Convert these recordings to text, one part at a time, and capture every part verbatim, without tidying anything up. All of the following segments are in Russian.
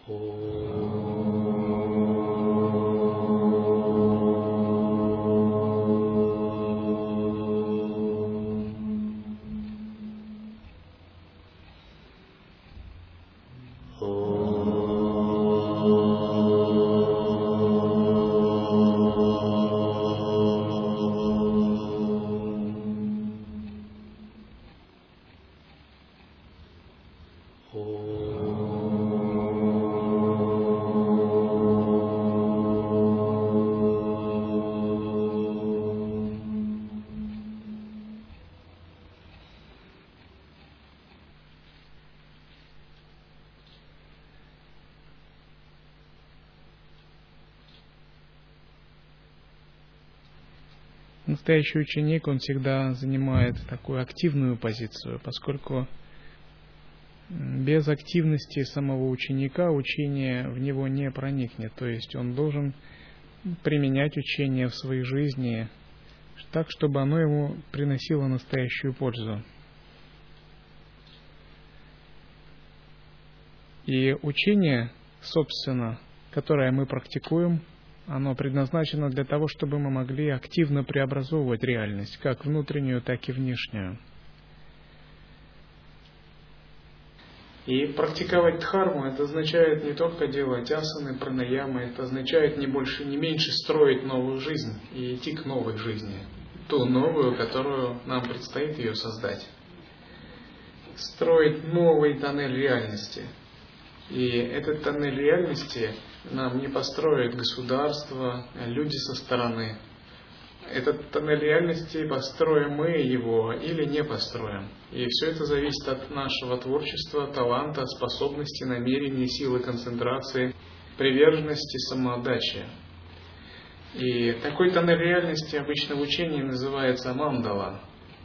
Настоящий ученик, он всегда занимает такую активную позицию, поскольку без активности самого ученика учение в него не проникнет. То есть он должен применять учение в своей жизни так, чтобы оно ему приносило настоящую пользу. И учение, собственно, которое мы практикуем, оно предназначено для того, чтобы мы могли активно преобразовывать реальность, как внутреннюю, так и внешнюю. И практиковать дхарму, это означает не только делать асаны, пранаямы, это означает не больше, не меньше строить новую жизнь и идти к новой жизни, ту новую, которую нам предстоит ее создать. Строить новый тоннель реальности. И этот тоннель реальности нам не построит государство, люди со стороны. Этот тоннель реальности, построим мы его или не построим. И все это зависит от нашего творчества, таланта, способности, намерений, силы концентрации, приверженности, самоотдачи. И такой тоннель реальности обычно в учении называется мандала.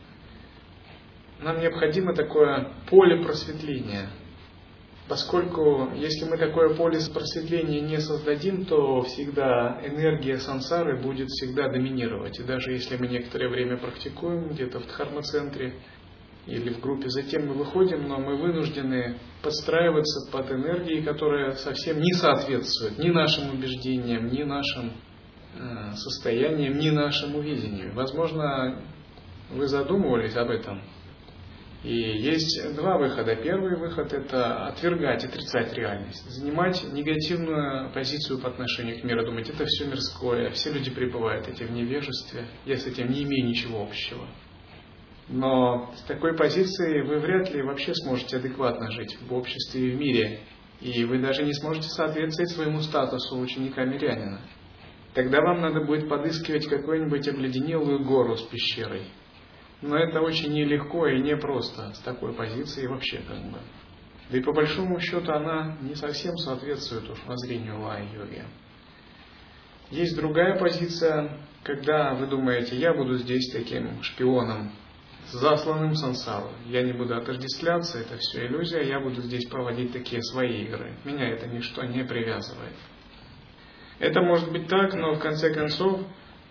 Нам необходимо такое поле просветления. Поскольку, если мы такое поле просветления не создадим, то всегда энергия сансары будет всегда доминировать. И даже если мы некоторое время практикуем где-то в дхарма-центре или в группе, затем мы выходим, но мы вынуждены подстраиваться под энергией, которая совсем не соответствует ни нашим убеждениям, ни нашим э, состояниям, ни нашему видению. Возможно, вы задумывались об этом. И есть два выхода. Первый выход – это отвергать, отрицать реальность, занимать негативную позицию по отношению к миру, думать, это все мирское, все люди пребывают эти в невежестве, я с этим не имею ничего общего. Но с такой позицией вы вряд ли вообще сможете адекватно жить в обществе и в мире, и вы даже не сможете соответствовать своему статусу ученика-мирянина. Тогда вам надо будет подыскивать какую-нибудь обледенелую гору с пещерой. Но это очень нелегко и непросто с такой позиции вообще как бы. Да и по большому счету она не совсем соответствует уж воззрению лая-йоги. Есть другая позиция, когда вы думаете, я буду здесь таким шпионом, засланным сансарой. Я не буду отождествляться, это все иллюзия, я буду здесь проводить такие свои игры. Меня это ничто не привязывает. Это может быть так, но в конце концов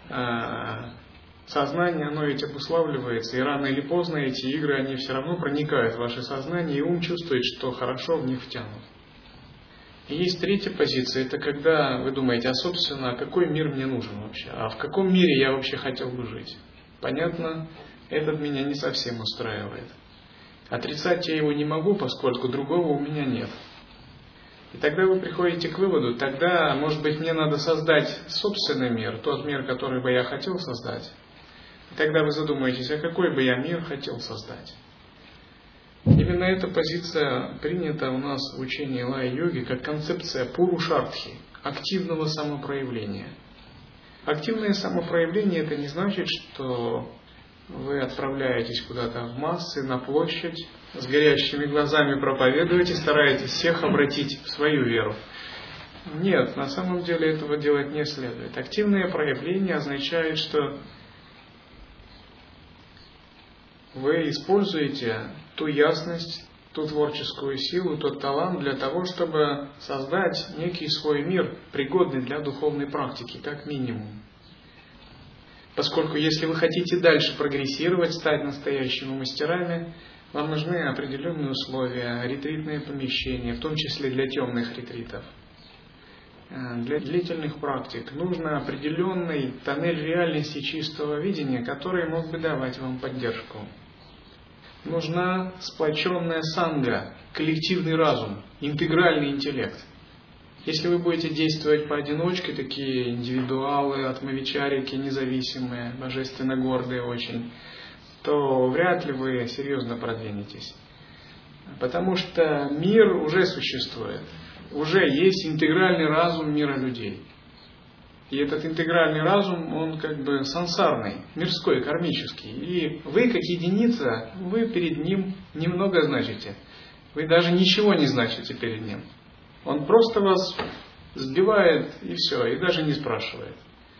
сознание, оно ведь обуславливается, и рано или поздно эти игры, они все равно проникают в ваше сознание, и ум чувствует, что хорошо в них втянут. И есть третья позиция, это когда вы думаете, а собственно, какой мир мне нужен вообще, а в каком мире я вообще хотел бы жить. Понятно, этот меня не совсем устраивает. Отрицать я его не могу, поскольку другого у меня нет. И тогда вы приходите к выводу, тогда, может быть, мне надо создать собственный мир, тот мир, который бы я хотел создать. И тогда вы задумаетесь, а какой бы я мир хотел создать? Именно эта позиция принята у нас в учении лая-йоги как концепция пурушартхи, активного самопроявления. Активное самопроявление – это не значит, что вы отправляетесь куда-то в массы, на площадь, с горящими глазами проповедуете, стараетесь всех обратить в свою веру. Нет, на самом деле этого делать не следует. Активное проявление означает, что вы используете ту ясность, ту творческую силу, тот талант для того, чтобы создать некий свой мир, пригодный для духовной практики, как минимум. Поскольку если вы хотите дальше прогрессировать, стать настоящими мастерами, Вам нужны определенные условия, ретритные помещения, в том числе для темных ретритов. Для длительных практик нужно определенный тоннель реальности чистого видения, который мог бы давать вам поддержку. Нужна сплоченная санга, коллективный разум, интегральный интеллект. Если вы будете действовать поодиночке, такие индивидуалы, атмавичарики, независимые, божественно гордые очень, то вряд ли вы серьезно продвинетесь. Потому что мир уже существует. Уже есть интегральный разум мира людей. И этот интегральный разум, он как бы сансарный, мирской, кармический. И вы, как единица, вы перед ним немного значите. Вы даже ничего не значите перед ним. Он просто вас сбивает и все, и даже не спрашивает.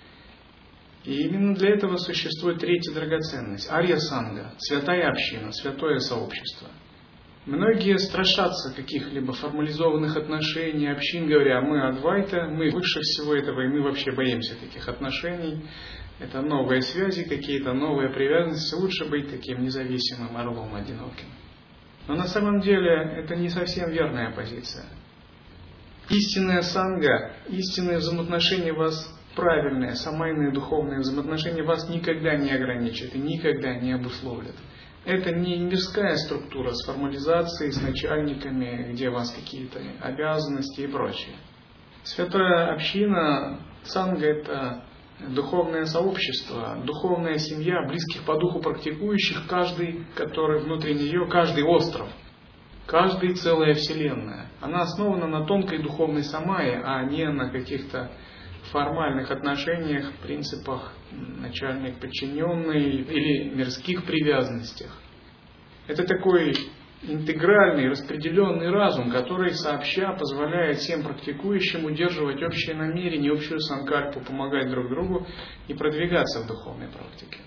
И именно для этого существует третья драгоценность – арья-санга, святая община, святое сообщество. Многие страшатся каких-либо формализованных отношений, общин, говоря, мы адвайта, мы выше всего этого, и мы вообще боимся таких отношений. Это новые связи, какие-то новые привязанности, лучше быть таким независимым орлом одиноким. Но на самом деле это не совсем верная позиция. Истинная санга, истинные взаимоотношения вас правильные, самайные духовные взаимоотношения вас никогда не ограничат и никогда не обусловлят. Это не мирская структура с формализацией, с начальниками, где у вас какие-то обязанности и прочее. Святая община, санга – это духовное сообщество, духовная семья, близких по духу практикующих, каждый, который внутри нее, каждый остров, каждый целая вселенная. Она основана на тонкой духовной самайе, а не на каких-то формальных отношениях, принципах начальник-подчиненный или мирских привязанностях. Это такой интегральный, распределенный разум, который сообща позволяет всем практикующим удерживать общее намерение, общую санкальпу, помогать друг другу и продвигаться в духовной практике.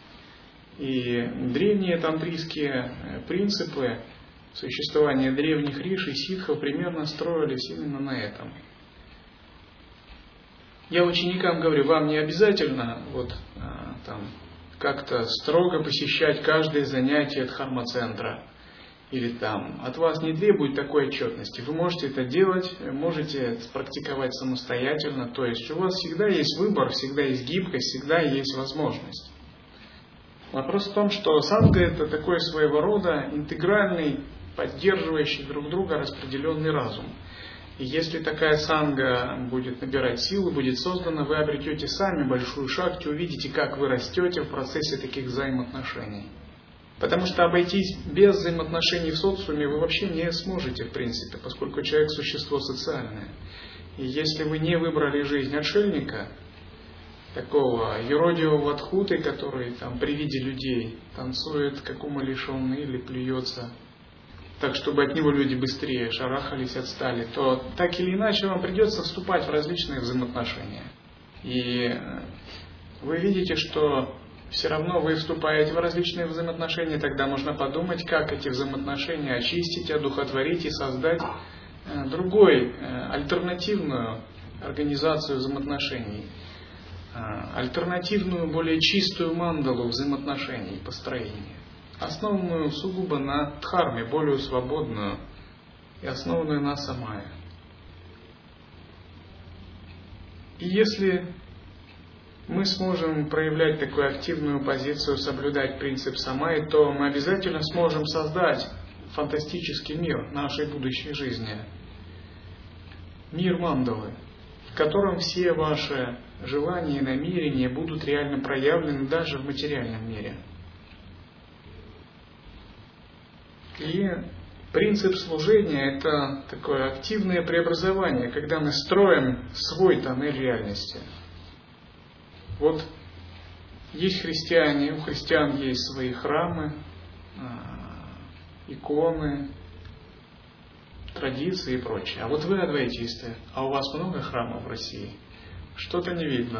И древние тантрийские принципы существования древних риши и ситхов примерно строились именно на этом. Я ученикам говорю, вам не обязательно вот, а, там, как-то строго посещать каждое занятие дхарма-центра. Или там, от вас не требует такой отчетности. Вы можете это делать, можете практиковать самостоятельно. То есть у вас всегда есть выбор, всегда есть гибкость, всегда есть возможность. Вопрос в том, что санга – это такой своего рода интегральный, поддерживающий друг друга распределенный разум. И если такая санга будет набирать силу, будет создана, вы обретете сами большую шакти, увидите, как вы растете в процессе таких взаимоотношений. Потому что обойтись без взаимоотношений в социуме вы вообще не сможете, в принципе, поскольку человек – существо социальное. И если вы не выбрали жизнь отшельника, такого юродивого адхуты, который там при виде людей танцует, как умалишенный, или плюется, так, чтобы от него люди быстрее шарахались, отстали, то так или иначе вам придется вступать в различные взаимоотношения. И вы видите, что все равно вы вступаете в различные взаимоотношения, тогда можно подумать, как эти взаимоотношения очистить, одухотворить и создать другой, альтернативную организацию взаимоотношений, альтернативную, более чистую мандалу взаимоотношений, построения, основанную сугубо на дхарме, более свободную и основанную на самае. И если мы сможем проявлять такую активную позицию, соблюдать принцип самаи, то мы обязательно сможем создать фантастический мир нашей будущей жизни. Мир мандалы, в котором все ваши желания и намерения будут реально проявлены даже в материальном мире. И принцип служения – это такое активное преобразование, когда мы строим свой тоннель реальности. Вот есть христиане, у христиан есть свои храмы, иконы, традиции и прочее. А вот вы адвайтисты, а у вас много храмов в России? Что-то не видно.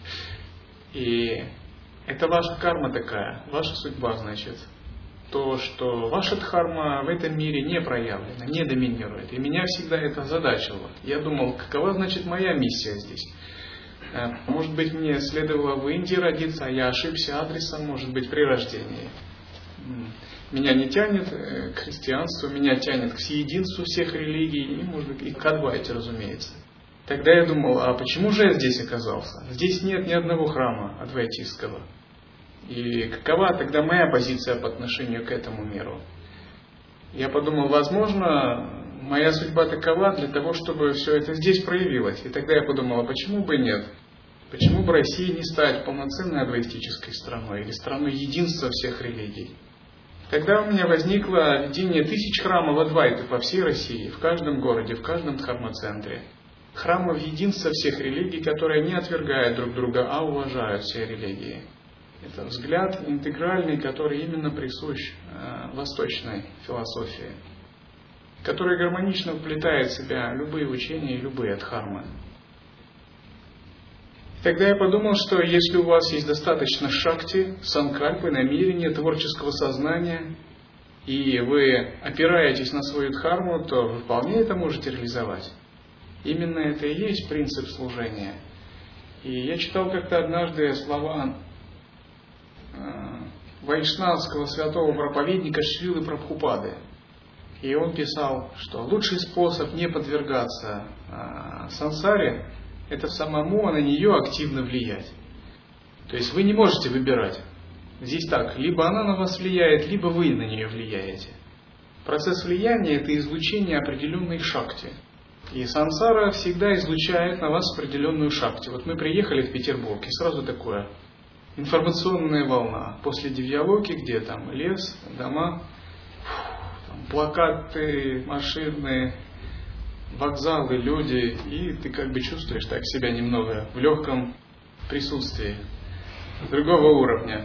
И это ваша карма такая, ваша судьба, значит. То, что ваша дхарма в этом мире не проявлена, не доминирует. И меня всегда это озадачило. Я думал, какова, значит, моя миссия здесь? Может быть, мне следовало в Индии родиться, а я ошибся адресом, может быть, при рождении. Меня не тянет к христианству, меня тянет к всеединству всех религий и, может быть, и к Адвайте, разумеется. Тогда я думал, а почему же я здесь оказался? Здесь нет ни одного храма адвайтистского. И какова тогда моя позиция по отношению к этому миру? Я подумал, возможно, моя судьба такова для того, чтобы все это здесь проявилось. И тогда я подумал, а почему бы нет? Почему бы России не стать полноценной адвайтической страной или страной единства всех религий? Тогда у меня возникло видение тысяч храмов Адвайты по всей России, в каждом городе, в каждом дхарма-центре. Храмов единства всех религий, которые не отвергают друг друга, а уважают все религии. Это взгляд интегральный, который именно присущ э, восточной философии, который гармонично вплетает в себя любые учения и любые дхармы. Тогда я подумал, что если у вас есть достаточно шакти, санкальпы, намерения, творческого сознания, и вы опираетесь на свою дхарму, то вы вполне это можете реализовать. Именно это и есть принцип служения. И я читал как-то однажды слова вайшнавского святого проповедника Шрилы Прабхупады. И он писал, что лучший способ не подвергаться сансаре – это самому на нее активно влиять. То есть вы не можете выбирать. Здесь так, либо она на вас влияет, либо вы на нее влияете. Процесс влияния – это излучение определенной шакти. И сансара всегда излучает на вас определенную шакти. Вот мы приехали в Петербург, и сразу такое информационная волна. После Дивьялоки, где там лес, дома, там плакаты, машины, вокзалы, люди, и ты как бы чувствуешь так себя немного в легком присутствии другого уровня.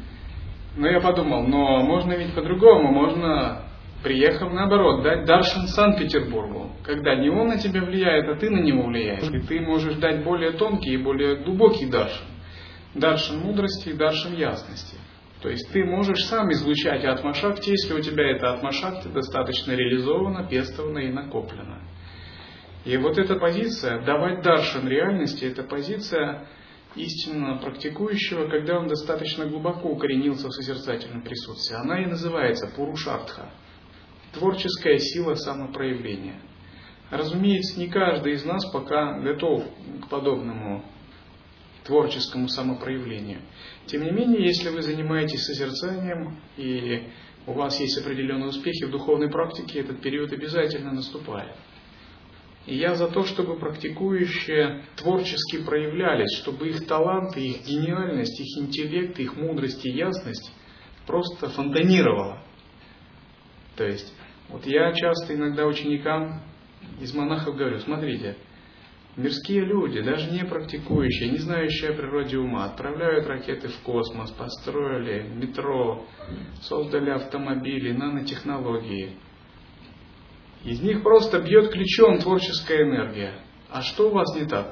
Но я подумал, но можно ведь по-другому, можно, приехав наоборот, дать даршан Санкт-Петербургу, когда не он на тебя влияет, а ты на него влияешь, и ты можешь дать более тонкий и более глубокий даршан, даршан мудрости и даршан ясности. То есть ты можешь сам излучать атма-шакти, если у тебя эта атма-шакти достаточно реализована, пестована и накоплена. И вот эта позиция, давать даршан реальности, это позиция истинно практикующего, когда он достаточно глубоко укоренился в созерцательном присутствии. Она и называется пурушартха, творческая сила самопроявления. Разумеется, не каждый из нас пока готов к подобному творческому самопроявлению. Тем не менее, если вы занимаетесь созерцанием и у вас есть определенные успехи в духовной практике, этот период обязательно наступает. И я за то, чтобы практикующие творчески проявлялись, чтобы их таланты, их гениальность, их интеллект, их мудрость и ясность просто фонтанировала. То есть, вот я часто иногда ученикам из монахов говорю, смотрите, мирские люди, даже не практикующие, не знающие о природе ума, отправляют ракеты в космос, построили метро, создали автомобили, нанотехнологии. Из них просто бьет ключом творческая энергия. А что у вас не так?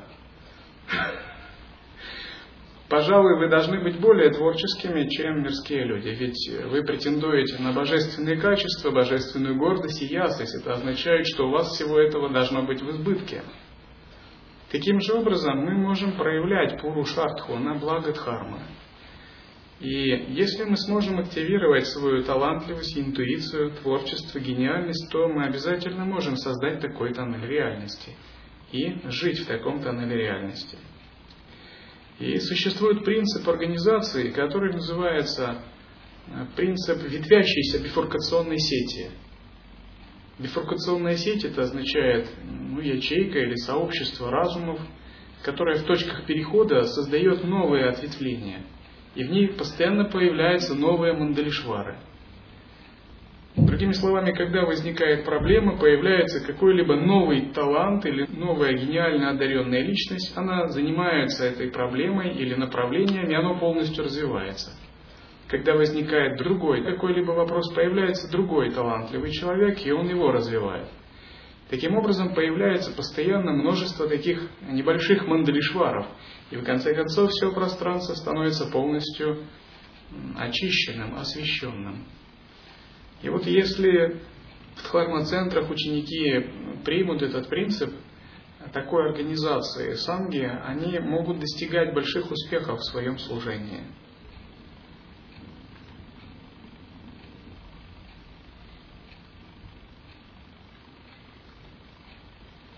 Пожалуй, вы должны быть более творческими, чем мирские люди. Ведь вы претендуете на божественные качества, божественную гордость и ясность. Это означает, что у вас всего этого должно быть в избытке. Таким же образом мы можем проявлять пурушартху на благо дхармы. И если мы сможем активировать свою талантливость, интуицию, творчество, гениальность, то мы обязательно можем создать такой тоннель реальности и жить в таком тоннеле реальности. И существует принцип организации, который называется принцип ветвящейся бифуркационной сети. Бифуркационная сеть — это означает ну, ячейка или сообщество разумов, которое в точках перехода создает новые ответвления. И в них постоянно появляются новые мандалишвары. Другими словами, когда возникает проблема, появляется какой-либо новый талант или новая гениально одаренная личность, она занимается этой проблемой или направлением, и оно полностью развивается. Когда возникает другой какой-либо вопрос, появляется другой талантливый человек, и он его развивает. Таким образом, появляется постоянно множество таких небольших мандалишваров, и в конце концов все пространство становится полностью очищенным, освещенным. И вот если в дхарма-центрах ученики примут этот принцип такой организации санги, они могут достигать больших успехов в своем служении.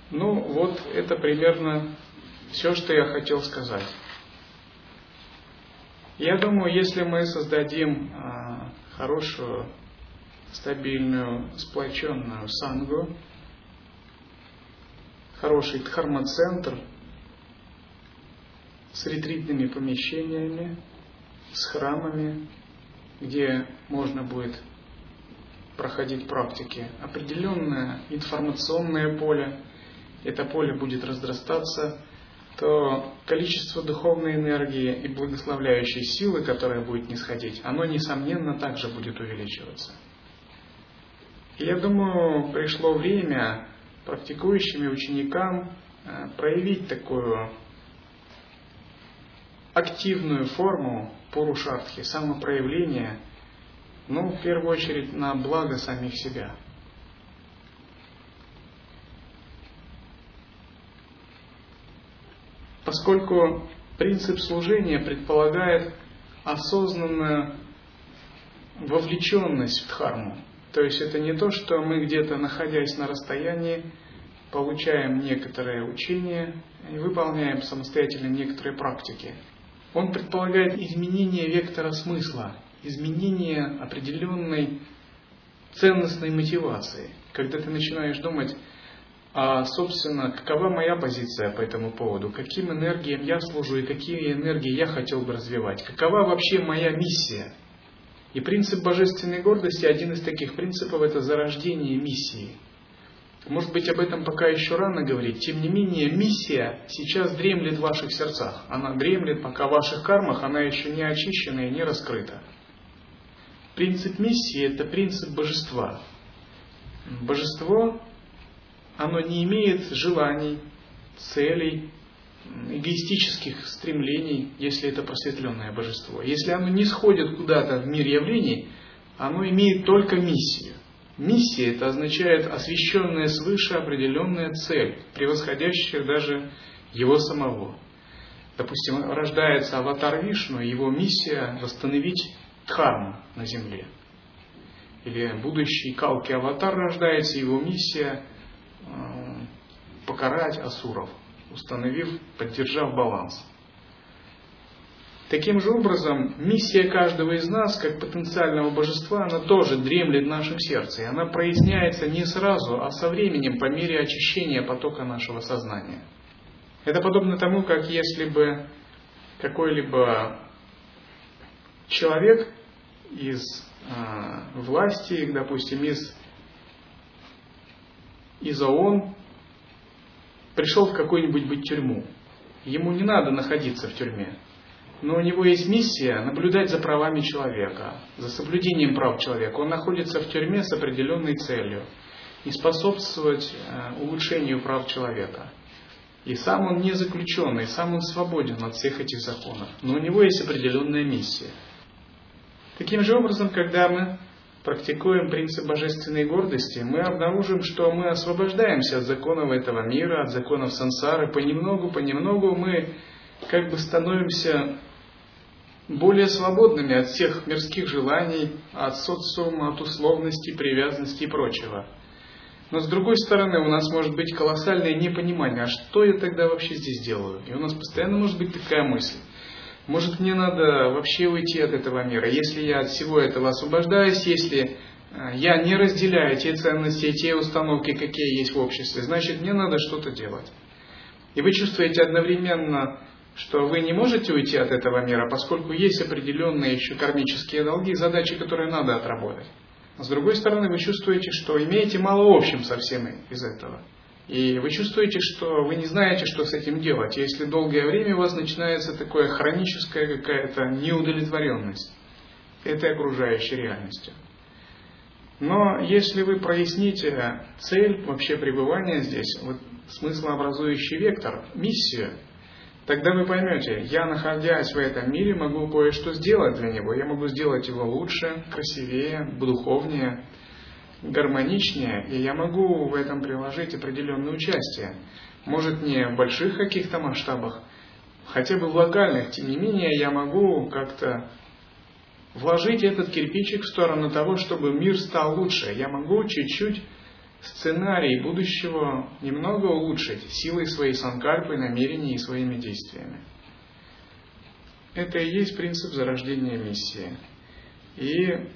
Ну, вот это примерно все, что я хотел сказать. Я думаю, если мы создадим а, хорошую, стабильную, сплоченную сангу, хороший дхарма-центр с ретритными помещениями, с храмами, где можно будет проходить практики, определенное информационное поле, это поле будет разрастаться, то количество духовной энергии и благословляющей силы, которая будет нисходить, оно, несомненно, также будет увеличиваться. И я думаю, пришло время практикующим ученикам проявить такую активную форму пурушартхи, самопроявления, ну, в первую очередь, на благо самих себя. Поскольку принцип служения предполагает осознанную вовлеченность в дхарму. То есть это не то, что мы где-то, находясь на расстоянии, получаем некоторые учения и выполняем самостоятельно некоторые практики. Он предполагает изменение вектора смысла, изменение определенной ценностной мотивации. Когда ты начинаешь думать, а, собственно, какова моя позиция по этому поводу, каким энергиям я служу и какие энергии я хотел бы развивать, какова вообще моя миссия. И принцип божественной гордости, один из таких принципов, это зарождение миссии. Может быть, об этом пока еще рано говорить. Тем не менее, миссия сейчас дремлет в ваших сердцах. Она дремлет, пока в ваших кармах она еще не очищена и не раскрыта. Принцип миссии – это принцип божества. Божество, оно не имеет желаний, целей, эгоистических стремлений, если это просветленное божество. Если оно не сходит куда-то в мир явлений, оно имеет только миссию. Миссия – это означает освященная свыше определенная цель, превосходящая даже его самого. Допустим, рождается аватар Вишну, его миссия – восстановить дхарму на земле. Или будущий Калки аватар рождается, его миссия э, – покарать асуров, установив, поддержав баланс. Таким же образом, миссия каждого из нас, как потенциального божества, она тоже дремлет в нашем сердце. И она проясняется не сразу, а со временем, по мере очищения потока нашего сознания. Это подобно тому, как если бы какой-либо человек из э, власти, допустим, из, из ООН, пришел в какую-нибудь тюрьму. Ему не надо находиться в тюрьме. Но у него есть миссия наблюдать за правами человека, за соблюдением прав человека. Он находится в тюрьме с определенной целью и способствовать улучшению прав человека. И сам он не заключенный, сам он свободен от всех этих законов. Но у него есть определенная миссия. Таким же образом, когда мы практикуем принцип божественной гордости, мы обнаружим, что мы освобождаемся от законов этого мира, от законов сансары. Понемногу, понемногу мы как бы становимся более свободными от всех мирских желаний, от социума, от условностей, привязанности и прочего. Но с другой стороны, у нас может быть колоссальное непонимание, а что я тогда вообще здесь делаю? И у нас постоянно может быть такая мысль. Может, мне надо вообще уйти от этого мира? Если я от всего этого освобождаюсь, если я не разделяю те ценности, те установки, какие есть в обществе, значит, мне надо что-то делать. И вы чувствуете одновременно, что вы не можете уйти от этого мира, поскольку есть определенные еще кармические долги, задачи, которые надо отработать. А с другой стороны, вы чувствуете, что имеете мало общим со всем из этого. И вы чувствуете, что вы не знаете, что с этим делать. Если долгое время у вас начинается такая хроническая какая-то неудовлетворенность этой окружающей реальностью. Но если вы проясните цель вообще пребывания здесь, вот смыслообразующий вектор, миссию, тогда вы поймете, я, находясь в этом мире, могу кое-что сделать для него. Я могу сделать его лучше, красивее, духовнее, гармоничнее, и я могу в этом приложить определенное участие. Может, не в больших каких-то масштабах, хотя бы в локальных. Тем не менее, я могу как-то вложить этот кирпичик в сторону того, чтобы мир стал лучше. Я могу чуть-чуть сценарий будущего немного улучшить силой своей санкальпы, намерений и своими действиями. Это и есть принцип зарождения миссии. И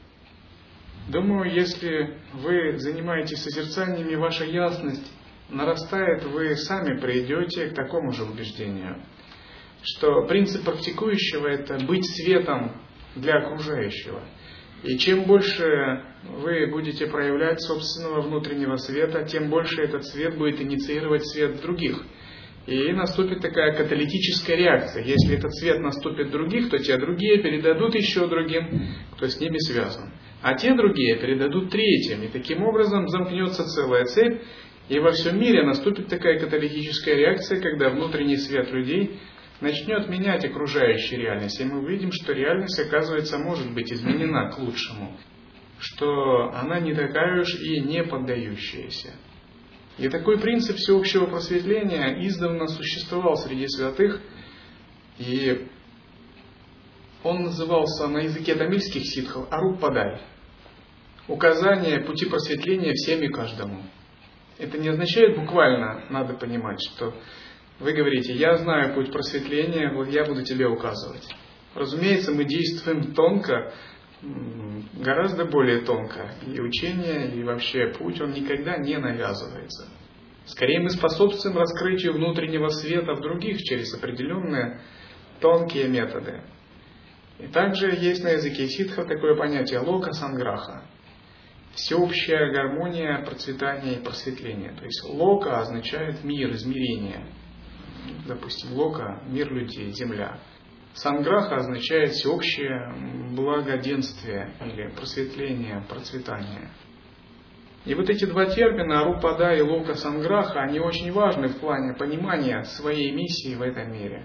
думаю, если вы занимаетесь созерцаниями, ваша ясность нарастает, вы сами придете к такому же убеждению, что принцип практикующего – это быть светом для окружающего. И чем больше вы будете проявлять собственного внутреннего света, тем больше этот свет будет инициировать свет в других. И наступит такая каталитическая реакция. Если этот свет наступит в других, то те другие передадут еще другим, кто с ними связан. А те другие передадут третьим. И таким образом замкнется целая цепь. И во всем мире наступит такая каталитическая реакция, когда внутренний свет людей начнет менять окружающую реальность. И мы увидим, что реальность, оказывается, может быть изменена к лучшему. Что она не такая уж и не поддающаяся. И такой принцип всеобщего просветления издавна существовал среди святых, и он назывался на языке тамильских ситхов аруппадай. Указание пути просветления всем и каждому. Это не означает буквально, надо понимать, что вы говорите, я знаю путь просветления, вот я буду тебе указывать. Разумеется, мы действуем тонко, гораздо более тонко. И учение, и вообще путь, он никогда не навязывается. Скорее мы способствуем раскрытию внутреннего света в других через определенные тонкие методы. И также есть на языке ситха такое понятие лока санграха. Всеобщая гармония, процветание и просветление. То есть лока означает мир, измерение. Допустим, лока – мир людей, земля. Санграха означает всеобщее благоденствие или просветление, процветание. И вот эти два термина, арупада и лока санграха, они очень важны в плане понимания своей миссии в этом мире.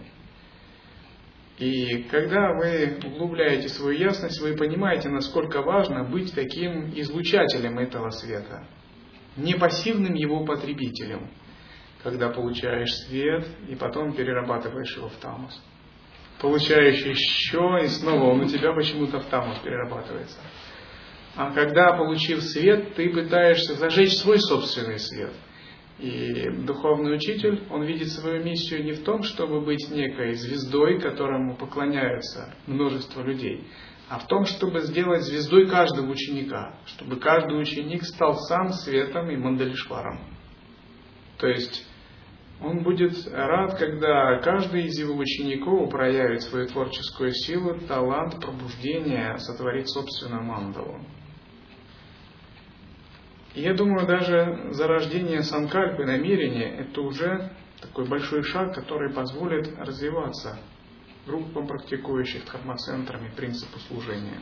И когда вы углубляете свою ясность, вы понимаете, насколько важно быть таким излучателем этого света, не пассивным его потребителем, когда получаешь свет и потом перерабатываешь его в тамос. Получаешь еще, и снова он у тебя почему-то в тамос перерабатывается. А когда, получив свет, ты пытаешься зажечь свой собственный свет. И духовный учитель, он видит свою миссию не в том, чтобы быть некой звездой, которому поклоняются множество людей, а в том, чтобы сделать звездой каждого ученика, чтобы каждый ученик стал сам светом и мандалишваром. То есть он будет рад, когда каждый из его учеников проявит свою творческую силу, талант, пробуждение, сотворит собственную мандалу. И я думаю, даже зарождение санкальпы, намерения, это уже такой большой шаг, который позволит развиваться группам практикующих дхарма-центрами принципу служения.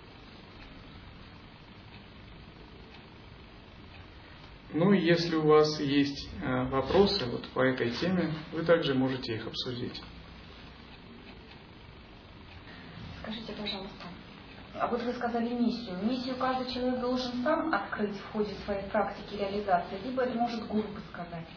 Ну и если у вас есть вопросы вот по этой теме, вы также можете их обсудить. Скажите, пожалуйста, а вот вы сказали миссию. Миссию каждый человек должен сам открыть в ходе своей практики реализации, либо это может гуру подсказать?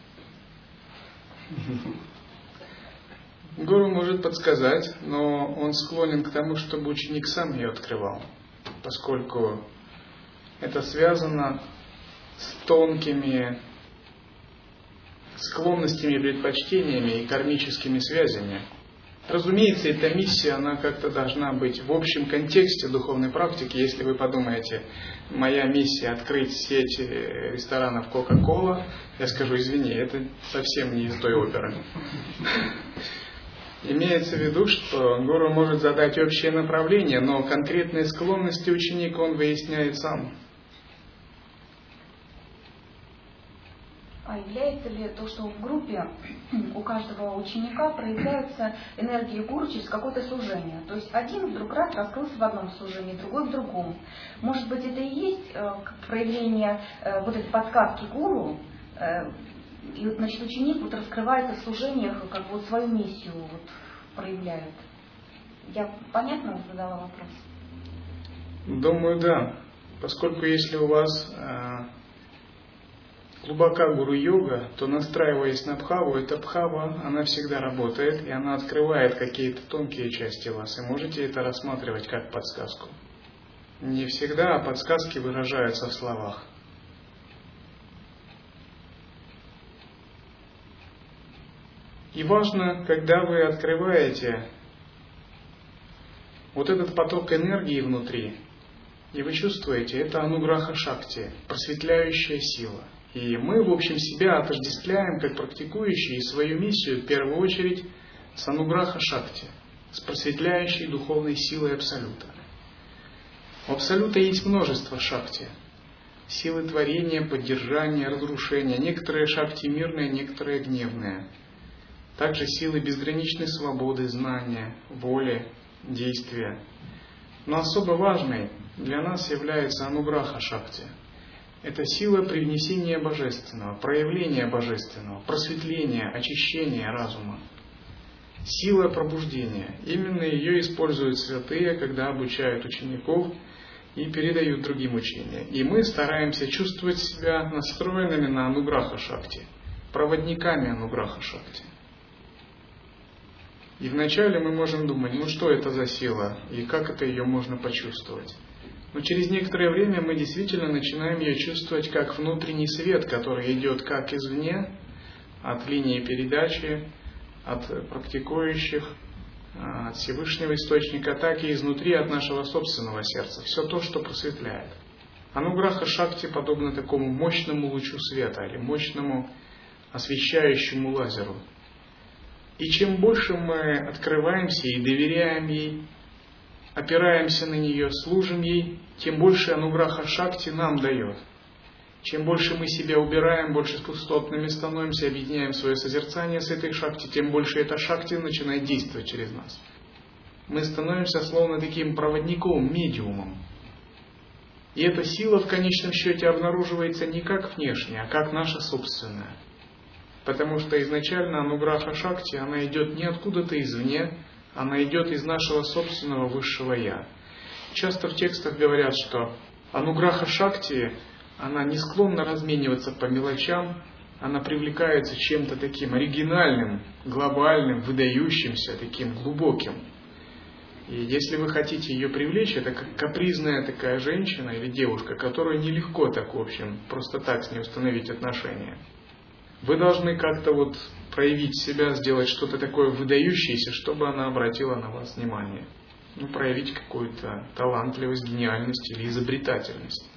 Гуру может подсказать, но он склонен к тому, чтобы ученик сам ее открывал, поскольку это связано с тонкими склонностями, предпочтениями и кармическими связями. Разумеется, эта миссия, она как-то должна быть в общем контексте духовной практики. Если вы подумаете, моя миссия открыть сеть ресторанов Кока-Кола, я скажу, извини, это совсем не из той оперы. Имеется в виду, что гуру может задать общее направление, но конкретные склонности ученика он выясняет сам. А является ли то, что в группе у каждого ученика проявляются энергии гуру через какое-то служение? То есть один вдруг раз раскрылся в одном служении, другой в другом. Может быть, это и есть э, проявление э, вот этой подсказки гуру, э, и вот, значит, ученик вот раскрывается в служениях, как бы вот свою миссию вот проявляет. Я понятно задала вопрос? Думаю, да. Поскольку если у вас э, глубока гуру-йога, то, настраиваясь на бхаву, эта бхава, она всегда работает, и она открывает какие-то тонкие части вас, и можете это рассматривать как подсказку. Не всегда подсказки выражаются в словах. И важно, когда вы открываете вот этот поток энергии внутри, и вы чувствуете, это ануграха шакти, просветляющая сила. И мы, в общем, себя отождествляем, как практикующие, свою миссию, в первую очередь, с ануграха шакти, с просветляющей духовной силой Абсолюта. У Абсолюта есть множество шакти. Силы творения, поддержания, разрушения. Некоторые шакти мирные, некоторые гневные. Также силы безграничной свободы, знания, воли, действия. Но особо важной для нас является ануграха шакти. Это сила привнесения божественного, проявления божественного, просветления, очищения разума. Сила пробуждения. Именно ее используют святые, когда обучают учеников и передают другим учения. И мы стараемся чувствовать себя настроенными на ануграха шакти, проводниками ануграха шакти. И вначале мы можем думать, ну что это за сила, и как это ее можно почувствовать. Но через некоторое время мы действительно начинаем ее чувствовать как внутренний свет, который идет как извне, от линии передачи, от практикующих, от Всевышнего Источника, так и изнутри от нашего собственного сердца. Все то, что просветляет. Ануграха шакти подобно такому мощному лучу света или мощному освещающему лазеру. И чем больше мы открываемся и доверяем ей, опираемся на нее, служим ей, тем больше ануграха шакти нам дает. Чем больше мы себя убираем, больше пустотными становимся, объединяем свое созерцание с этой шакти, тем больше эта шакти начинает действовать через нас. Мы становимся словно таким проводником, медиумом. И эта сила в конечном счете обнаруживается не как внешняя, а как наша собственная. Потому что изначально ануграха шакти, она идет не откуда-то извне, она идет из нашего собственного высшего Я. Часто в текстах говорят, что ануграха шакти, она не склонна размениваться по мелочам, она привлекается чем-то таким оригинальным, глобальным, выдающимся, таким глубоким. И если вы хотите ее привлечь, это как капризная такая женщина или девушка, которую нелегко так, в общем, просто так с ней установить отношения. Вы должны как-то вот проявить себя, сделать что-то такое выдающееся, чтобы она обратила на вас внимание. Ну, проявить какую-то талантливость, гениальность или изобретательность.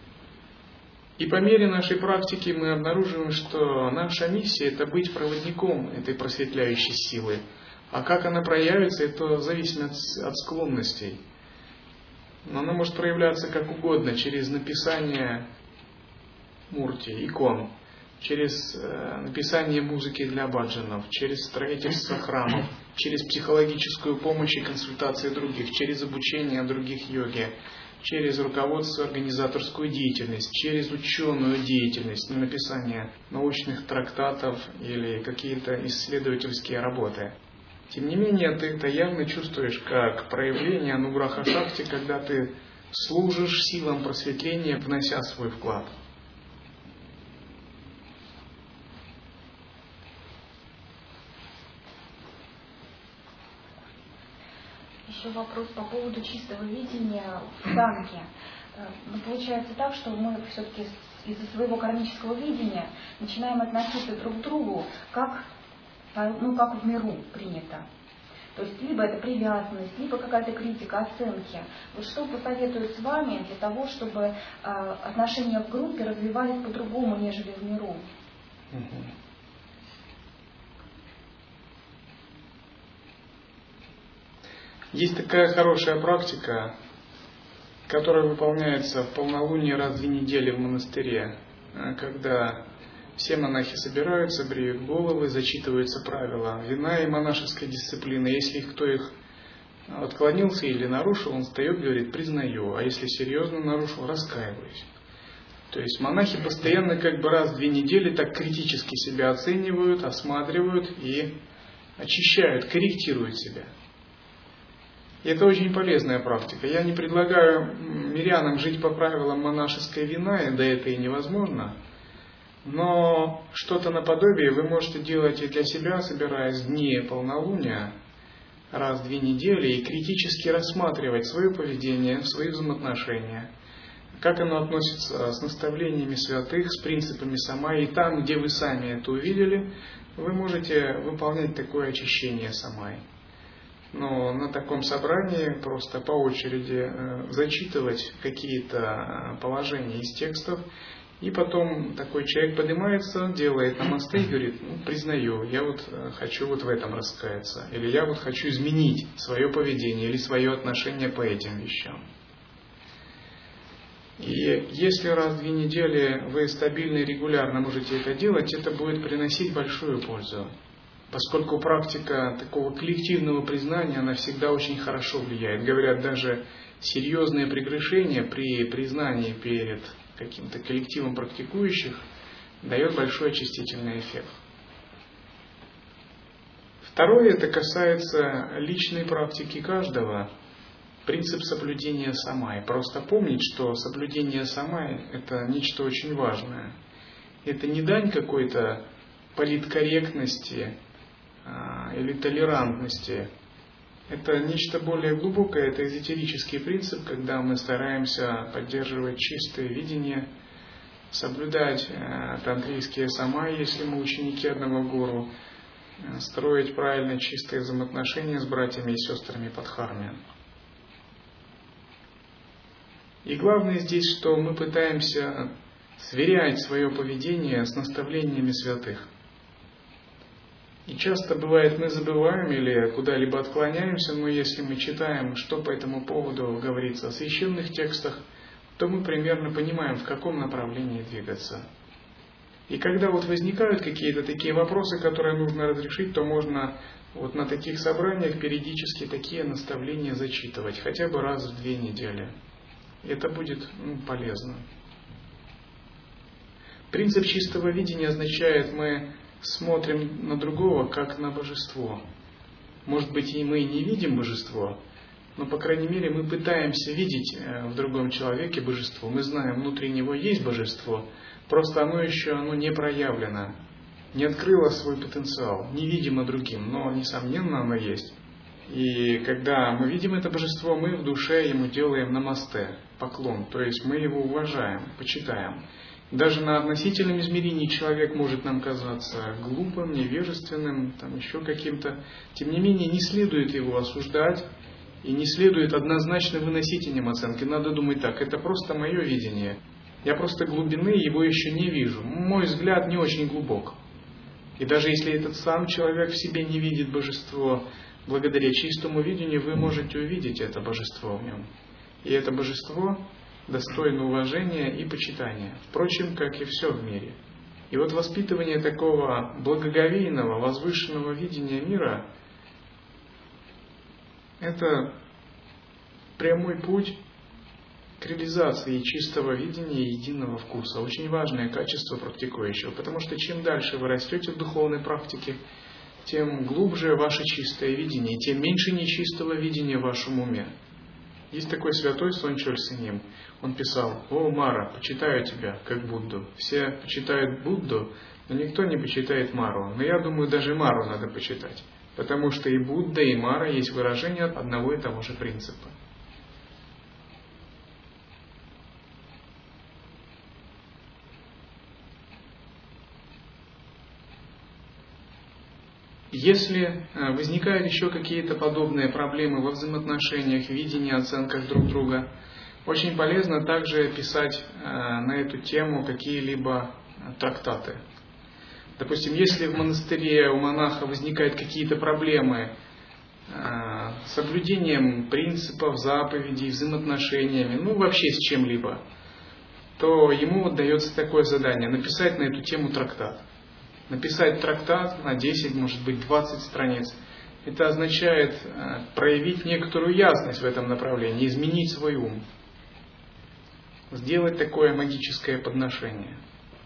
И по мере нашей практики мы обнаруживаем, что наша миссия – это быть проводником этой просветляющей силы. А как она проявится, это зависит от, от склонностей. Но она может проявляться как угодно, через написание мурти, икон, через э, написание музыки для баджанов, через строительство храмов, через психологическую помощь и консультации других, через обучение других йоги, через руководство, организаторскую деятельность, через ученую деятельность, написание научных трактатов или какие-то исследовательские работы. Тем не менее, ты это явно чувствуешь как проявление ануграха шакти, когда ты служишь силам просветления, внося свой вклад. Еще вопрос по поводу чистого видения в санке. Но получается так, что мы все-таки из-за своего кармического видения начинаем относиться друг к другу как, ну, как в миру принято. То есть либо это привязанность, либо какая-то критика, оценки. Вот что посоветуют с вами для того, чтобы э, отношения в группе развивались по-другому, нежели в миру? Есть такая хорошая практика, которая выполняется в полнолуние раз в две недели в монастыре, когда все монахи собираются, бреют головы, зачитываются правила вина и монашеской дисциплины. Если кто их отклонился или нарушил, он встает и говорит: признаю, а если серьезно нарушил, раскаиваюсь. То есть монахи постоянно как бы раз в две недели так критически себя оценивают, осматривают и очищают, корректируют себя. И это очень полезная практика. Я не предлагаю мирянам жить по правилам монашеской вины, да это и невозможно. Но что-то наподобие вы можете делать и для себя, собираясь в дни полнолуния, раз в две недели, и критически рассматривать свое поведение, свои взаимоотношения, как оно относится с наставлениями святых, с принципами самаи. И там, где вы сами это увидели, вы можете выполнять такое очищение самаи. Но на таком собрании просто по очереди зачитывать какие-то положения из текстов, и потом такой человек поднимается, делает намасте и говорит: ну, признаю, я вот хочу вот в этом раскаяться, или я вот хочу изменить свое поведение или свое отношение по этим вещам. И если раз в две недели вы стабильно и регулярно можете это делать, это будет приносить большую пользу. Поскольку практика такого коллективного признания, она всегда очень хорошо влияет. Говорят, даже серьезные прегрешения при признании перед каким-то коллективом практикующих дает большой очистительный эффект. Второе, это касается личной практики каждого. Принцип соблюдения самаи. Просто помнить, что соблюдение самаи – это нечто очень важное. Это не дань какой-то политкорректности или толерантности. Это нечто более глубокое, это эзотерический принцип, когда мы стараемся поддерживать чистое видение, соблюдать тантрийские самаи, если мы ученики одного гуру, строить правильно чистые взаимоотношения с братьями и сестрами по дхарме. И главное здесь, что мы пытаемся сверять свое поведение с наставлениями святых. И часто бывает, мы забываем или куда-либо отклоняемся, но если мы читаем, что по этому поводу говорится о священных текстах, то мы примерно понимаем, в каком направлении двигаться. И когда вот возникают какие-то такие вопросы, которые нужно разрешить, то можно вот на таких собраниях периодически такие наставления зачитывать, хотя бы раз в две недели. И это будет ну, полезно. Принцип чистого видения означает, мы смотрим на другого как на божество. Может быть, и мы не видим божество, но, по крайней мере, мы пытаемся видеть в другом человеке божество. Мы знаем, внутри него есть божество, просто оно еще оно не проявлено, не открыло свой потенциал, невидимо другим, но, несомненно, оно есть. И когда мы видим это божество, мы в душе ему делаем намасте, поклон, то есть мы его уважаем, почитаем. Даже на относительном измерении человек может нам казаться глупым, невежественным, там еще каким-то. Тем не менее, не следует его осуждать и не следует однозначно выносить о нем оценки. Надо думать так, это просто мое видение. Я просто глубины его еще не вижу. Мой взгляд не очень глубок. И даже если этот сам человек в себе не видит божество, благодаря чистому видению вы можете увидеть это божество в нем. И это божество достойно уважения и почитания. Впрочем, как и все в мире. И вот воспитывание такого благоговейного, возвышенного видения мира – это прямой путь к реализации чистого видения и единого вкуса. Очень важное качество практикующего, потому что чем дальше вы растете в духовной практике, тем глубже ваше чистое видение, и тем меньше нечистого видения в вашем уме. Есть такой святой Сончоль Синим. Он писал: «О, Мара, почитаю тебя, как Будду». Все почитают Будду, но никто не почитает Мару. Но я думаю, даже Мару надо почитать. Потому что и Будда, и Мара есть выражение одного и того же принципа. Если возникают еще какие-то подобные проблемы во взаимоотношениях, видении, оценках друг друга, очень полезно также писать на эту тему какие-либо трактаты. Допустим, если в монастыре у монаха возникают какие-то проблемы с соблюдением принципов, заповедей, взаимоотношениями, ну вообще с чем-либо, то ему дается такое задание – написать на эту тему трактат. Написать трактат на десять, может быть, двадцать страниц. Это означает проявить некоторую ясность в этом направлении, изменить свой ум. Сделать такое магическое подношение.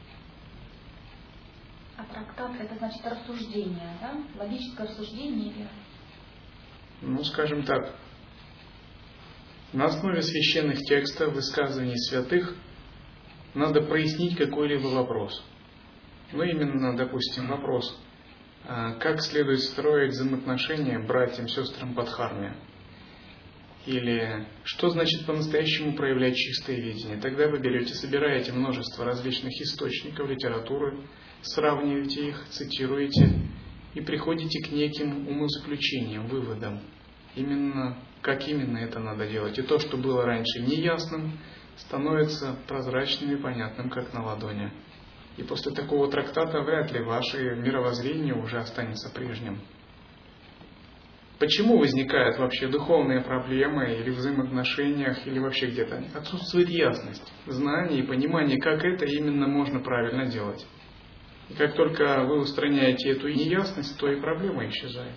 А трактат — это значит рассуждение, да? Логическое рассуждение или... Ну, скажем так, на основе священных текстов, высказываний святых, надо прояснить какой-либо вопрос. Ну, именно, допустим, вопрос, как следует строить взаимоотношения братьям, сестрам по дхарме. Или что значит по-настоящему проявлять чистое видение? Тогда вы берете, собираете множество различных источников литературы, сравниваете их, цитируете и приходите к неким умозаключениям, выводам. Именно, как именно это надо делать. И то, что было раньше неясным, становится прозрачным и понятным, как на ладони. И после такого трактата вряд ли ваше мировоззрение уже останется прежним. Почему возникают вообще духовные проблемы или в взаимоотношениях, или вообще где-то? Отсутствует ясность, знание и понимание, как это именно можно правильно делать. И как только вы устраняете эту неясность, то и проблема исчезает.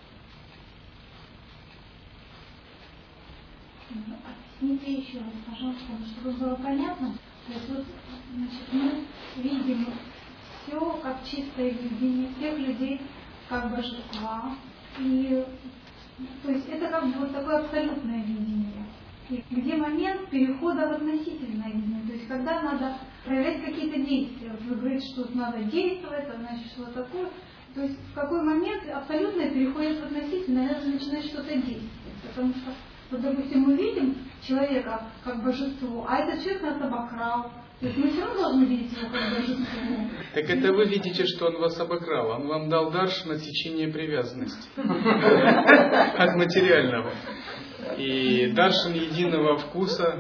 Объясните еще раз, пожалуйста, чтобы было понятно. То есть вот, значит, мы видим все как чистое видение всех людей как божества. И, то есть это как бы вот такое абсолютное видение. И где момент перехода в относительное видение. То есть когда надо проявлять какие-то действия. Вот вы говорите, что надо действовать, а значит что такое. То есть в какой момент абсолютное переходит в относительное, надо начинать что-то действовать. Потому что, вот, допустим, мы видим человека как божество, а этот человек нас обокрал. То есть мы все равно должны видеть его как божество. Так это вы видите, что он вас обокрал. Он вам дал дарш на сечение привязанности. От материального. И даршан единого вкуса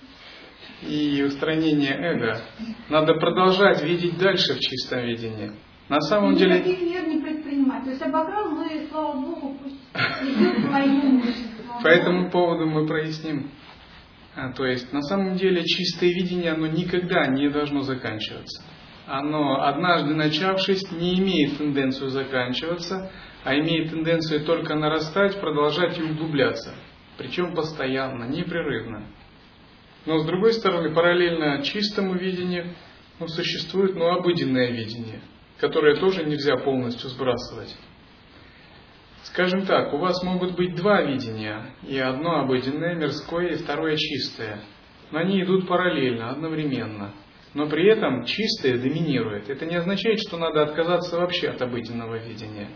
и устранения эго. Надо продолжать видеть дальше в чистом видении. На самом деле... Никаких мер не предпринимать. То есть обокрал, ну и слава Богу, пусть идет по моему. По этому поводу мы проясним. А, то есть, на самом деле, чистое видение, оно никогда не должно заканчиваться. Оно, однажды начавшись, не имеет тенденцию заканчиваться, а имеет тенденцию только нарастать, продолжать и углубляться. Причем постоянно, непрерывно. Но, с другой стороны, параллельно чистому видению ну, существует ну, обыденное видение, которое тоже нельзя полностью сбрасывать. Скажем так, у вас могут быть два видения, и одно обыденное, мирское, и второе чистое. Но они идут параллельно, одновременно. Но при этом чистое доминирует. Это не означает, что надо отказаться вообще от обыденного видения.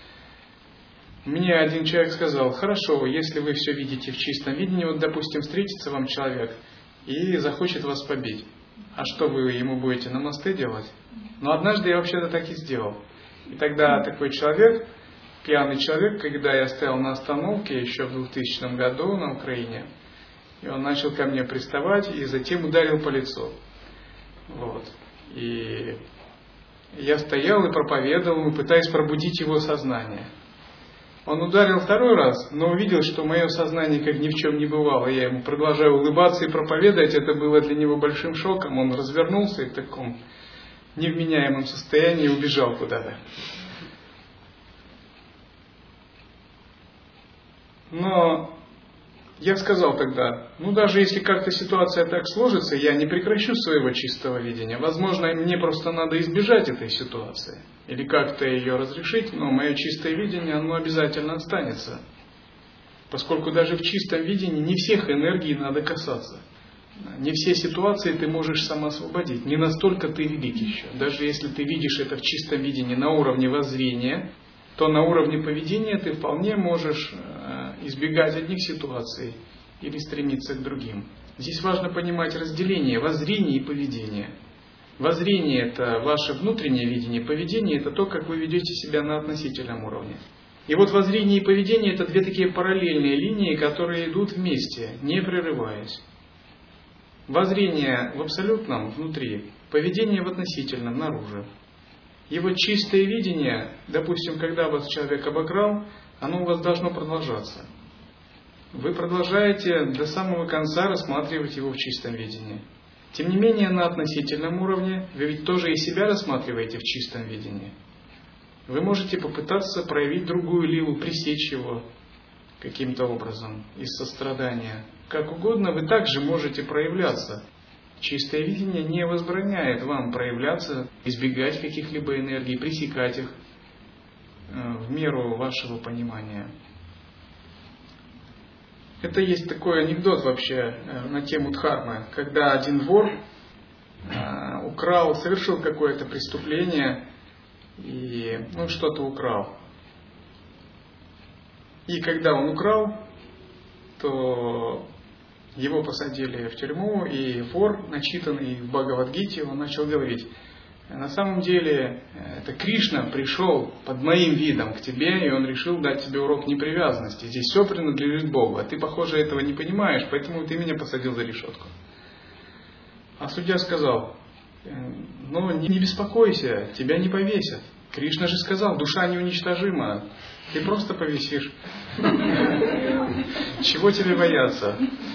Мне один человек сказал: хорошо, если вы все видите в чистом видении, вот, допустим, встретится вам человек и захочет вас побить. А что вы ему будете на мосты делать? Но однажды я вообще-то так и сделал. И тогда такой человек... Пьяный человек, когда я стоял на остановке еще в двухтысячном году на Украине, и он начал ко мне приставать и затем ударил по лицу. Вот. И я стоял и проповедовал ему, пытаясь пробудить его сознание. Он ударил второй раз, но увидел, что мое сознание как ни в чем не бывало. Я ему продолжаю улыбаться и проповедовать. Это было для него большим шоком. Он развернулся и в таком невменяемом состоянии убежал куда-то. Но я сказал тогда, ну даже если как-то ситуация так сложится, я не прекращу своего чистого видения. Возможно, мне просто надо избежать этой ситуации. Или как-то ее разрешить, но мое чистое видение, оно обязательно останется. Поскольку даже в чистом видении не всех энергий надо касаться. Не все ситуации ты можешь сам освободить. Не настолько ты велик еще. Даже если ты видишь это в чистом видении на уровне воззрения, то на уровне поведения ты вполне можешь избегать одних ситуаций или стремиться к другим. Здесь важно понимать разделение воззрения и поведения. Воззрение – это ваше внутреннее видение, поведение – это то, как вы ведете себя на относительном уровне. И вот воззрение и поведение – это две такие параллельные линии, которые идут вместе, не прерываясь. Воззрение в абсолютном внутри, поведение в относительном наружу. И вот чистое видение, допустим, когда вас человек обокрал, оно у вас должно продолжаться. Вы продолжаете до самого конца рассматривать его в чистом видении. Тем не менее, на относительном уровне вы ведь тоже и себя рассматриваете в чистом видении. Вы можете попытаться проявить другую лилу, пресечь его каким-то образом из сострадания. Как угодно вы также можете проявляться. Чистое видение не возбраняет вам проявляться, избегать каких-либо энергий, пресекать их в меру вашего понимания. Это есть такой анекдот вообще на тему дхармы, когда один вор украл, совершил какое-то преступление и ну, что-то украл. И когда он украл, то его посадили в тюрьму, и вор, начитанный в Бхагавад-гите, он начал говорить: на самом деле это Кришна пришел под моим видом к тебе, и он решил дать тебе урок непривязанности. Здесь все принадлежит Богу, а ты, похоже, этого не понимаешь, поэтому ты меня посадил за решетку. А судья сказал: ну не беспокойся, тебя не повесят. Кришна же сказал, душа неуничтожима, ты просто повесишь. Чего тебе бояться?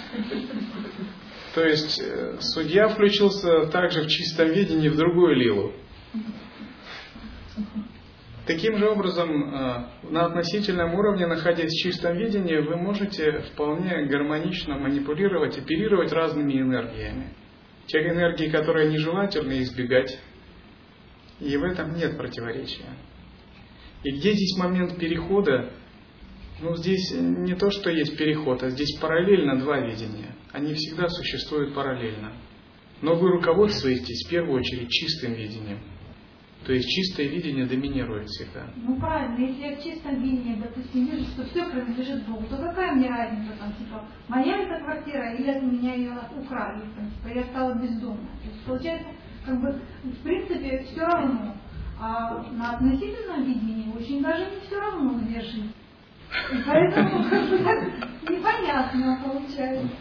То есть судья включился также в чистом видении в другую лилу. Таким же образом, на относительном уровне, находясь в чистом видении, вы можете вполне гармонично манипулировать, оперировать разными энергиями. Тех энергий, которые нежелательно избегать. И в этом нет противоречия. И где здесь момент перехода? Ну, здесь не то, что есть переход, а здесь параллельно два видения. Они всегда существуют параллельно. Но вы руководствуетесь в первую очередь чистым видением. То есть чистое видение доминирует всегда. Ну правильно, если я в чистом видении, допустим, вижу, что все принадлежит Богу, то какая мне разница, там, типа, моя эта квартира или от меня ее украли, там, типа, я стала бездомной. То есть получается, как бы, в принципе, все равно. А на относительном видении очень даже не все равно, где жить. И поэтому как бы так непонятно получается.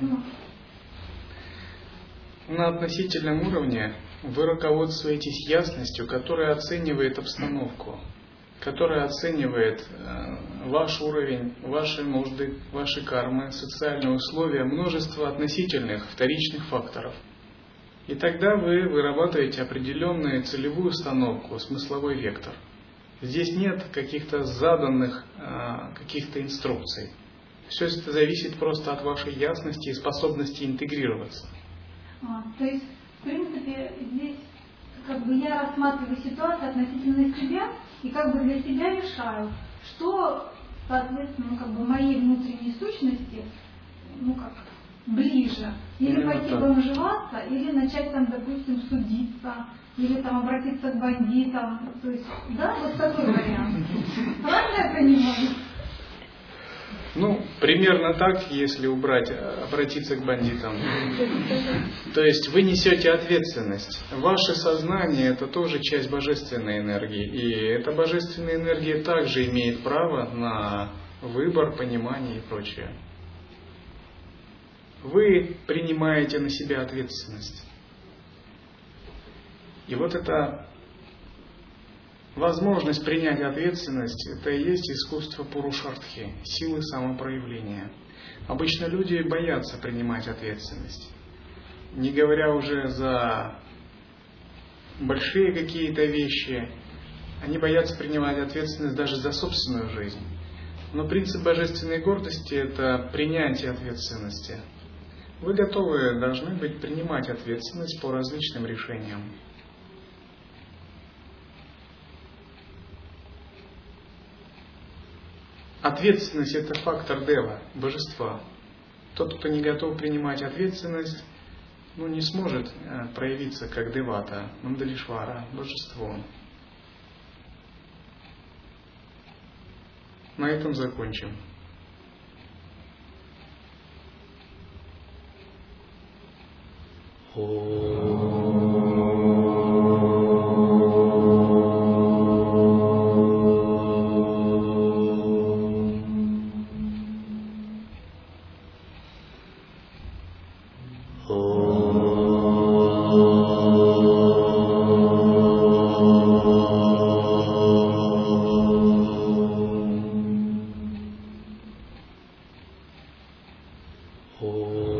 На относительном уровне вы руководствуетесь ясностью, которая оценивает обстановку, которая оценивает э, ваш уровень, ваши нужды, ваши кармы, социальные условия, множество относительных, вторичных факторов. И тогда вы вырабатываете определенную целевую установку, смысловой вектор. Здесь нет каких-то заданных э, каких-то инструкций. Все это зависит просто от вашей ясности и способности интегрироваться. А, то есть, в принципе, здесь как бы я рассматриваю ситуацию относительно себя и как бы для себя решаю, что, соответственно, ну, как бы моей внутренней сущности, ну как, ближе. Или Именно пойти так. бомжеваться, или начать там, допустим, судиться, или там обратиться к бандитам. То есть, да, вот такой вариант. Правильно я понимаю? Ну, примерно так, если убрать, обратиться к бандитам. То есть вы несете ответственность. Ваше сознание – это тоже часть божественной энергии. И эта божественная энергия также имеет право на выбор, понимание и прочее. Вы принимаете на себя ответственность. И вот эта возможность принять ответственность – это и есть искусство пурушартхи, силы самопроявления. Обычно люди боятся принимать ответственность. Не говоря уже за большие какие-то вещи, они боятся принимать ответственность даже за собственную жизнь. Но принцип божественной гордости – это принятие ответственности. Вы готовы, должны быть, принимать ответственность по различным решениям. Ответственность – это фактор дева, божества. Тот, кто не готов принимать ответственность, ну, не сможет проявиться как девата, мандалишвара, божество. На этом закончим. Oh.